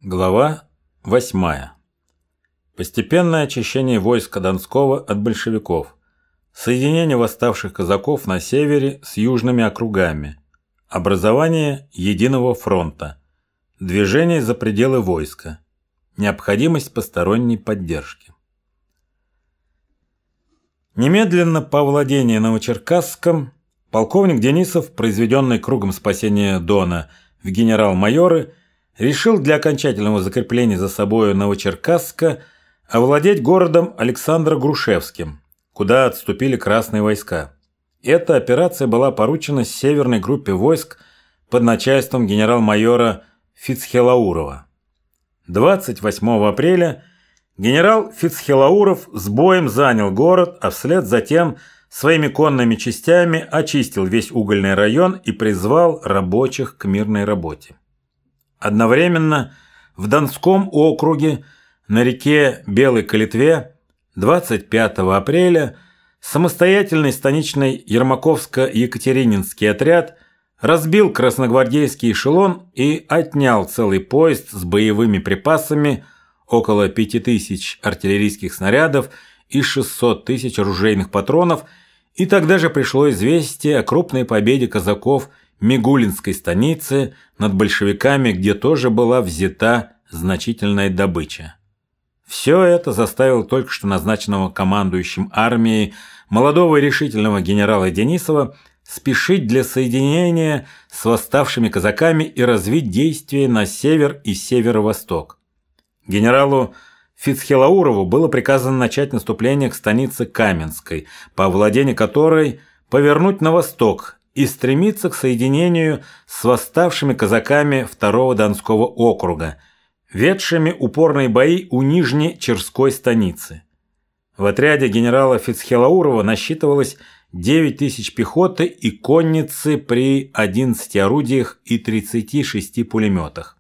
Глава 8. Постепенное очищение войска Донского от большевиков. Соединение восставших казаков на севере с южными округами. Образование единого фронта. Движение за пределы войска. Необходимость посторонней поддержки. Немедленно по овладении Новочеркасском полковник Денисов, произведенный кругом спасения Дона в генерал-майоры, решил для окончательного закрепления за собою Новочеркасска овладеть городом Александро-Грушевским, куда отступили красные войска. Эта операция была поручена северной группе войск под начальством генерал-майора Фицхелаурова. 28 апреля генерал Фицхелауров с боем занял город, а вслед затем своими конными частями очистил весь угольный район и призвал рабочих к мирной работе. Одновременно в Донском округе на реке Белой Калитве 25 апреля самостоятельный станичный Ермаковско-Екатерининский отряд разбил красногвардейский эшелон и отнял целый поезд с боевыми припасами, около 5000 артиллерийских снарядов и 600 тысяч оружейных патронов, и тогда же пришло известие о крупной победе казаков Мигулинской станицы над большевиками, где тоже была взята значительная добыча. Все это заставило только что назначенного командующим армией молодого и решительного генерала Денисова спешить для соединения с восставшими казаками и развить действия на север и северо-восток. Генералу Фицхелаурову было приказано начать наступление к станице Каменской, по овладению которой повернуть на восток и стремиться к соединению с восставшими казаками второго Донского округа, ведшими упорные бои у Нижнечерской станицы. В отряде генерала Фицхелаурова насчитывалось 9000 пехоты и конницы при 11 орудиях и 36 пулеметах.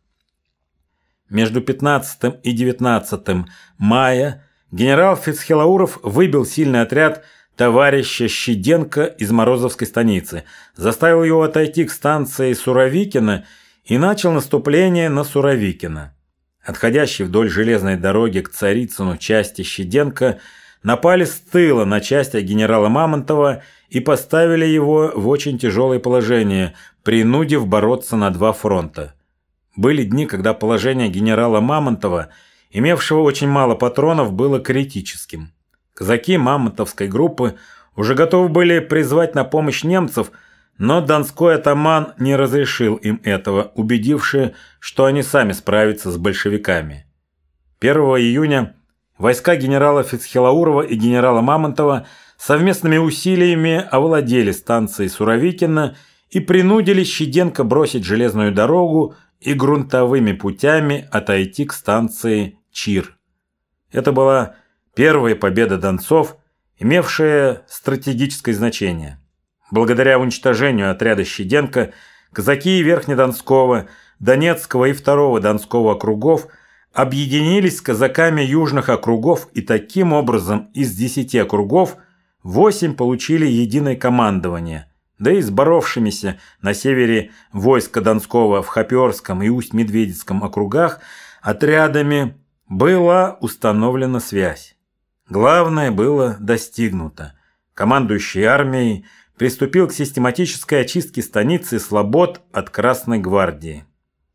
Между 15 и 19 мая генерал Фицхелауров выбил сильный отряд товарища Щеденко из Морозовской станицы, заставил его отойти к станции Суровикино и начал наступление на Суровикино. Отходящие вдоль железной дороги к Царицыну части Щеденко напали с тыла на части генерала Мамонтова и поставили его в очень тяжелое положение, принудив бороться на два фронта. Были дни, когда положение генерала Мамонтова, имевшего очень мало патронов, было критическим. Казаки Мамонтовской группы уже готовы были призвать на помощь немцев, но донской атаман не разрешил им этого, убедившись, что они сами справятся с большевиками. 1 июня войска генерала Фицхелаурова и генерала Мамонтова совместными усилиями овладели станцией Суровикино и принудили Щеденко бросить железную дорогу и грунтовыми путями отойти к станции Чир. Это была первая победа донцов, имевшая стратегическое значение. Благодаря уничтожению отряда Щеденко, казаки Верхнедонского, Донецкого и Второго Донского округов объединились с казаками южных округов, и таким образом из 10 округов 8 получили единое командование, да и с боровшимися на севере войска Донского в Хоперском и Усть-Медведицком округах отрядами была установлена связь. Главное было достигнуто. Командующий армией приступил к систематической очистке станицы Слобод от Красной гвардии.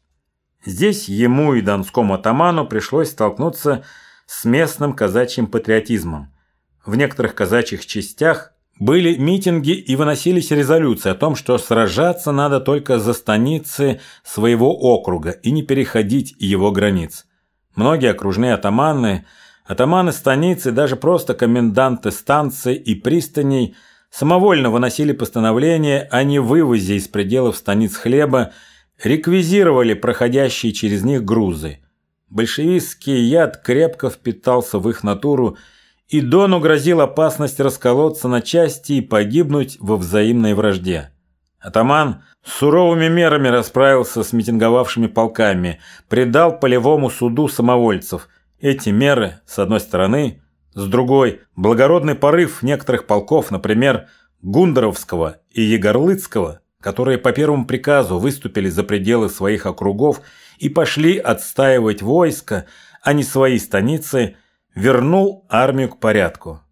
Здесь ему и донскому атаману пришлось столкнуться с местным казачьим патриотизмом. В некоторых казачьих частях были митинги и выносились резолюции о том, что сражаться надо только за станицы своего округа и не переходить его границ. Многие окружные атаманы станицы, даже просто коменданты станций и пристаней самовольно выносили постановление о невывозе из пределов станиц хлеба, реквизировали проходящие через них грузы. Большевистский яд крепко впитался в их натуру, и Дону грозила опасность расколоться на части и погибнуть во взаимной вражде. Атаман с суровыми мерами расправился с митинговавшими полками, предал полевому суду самовольцев. Эти меры, с одной стороны, с другой – благородный порыв некоторых полков, например, Гундаровского и Егорлыцкого, которые по первому приказу выступили за пределы своих округов и пошли отстаивать войско, а не свои станицы, вернул армию к порядку.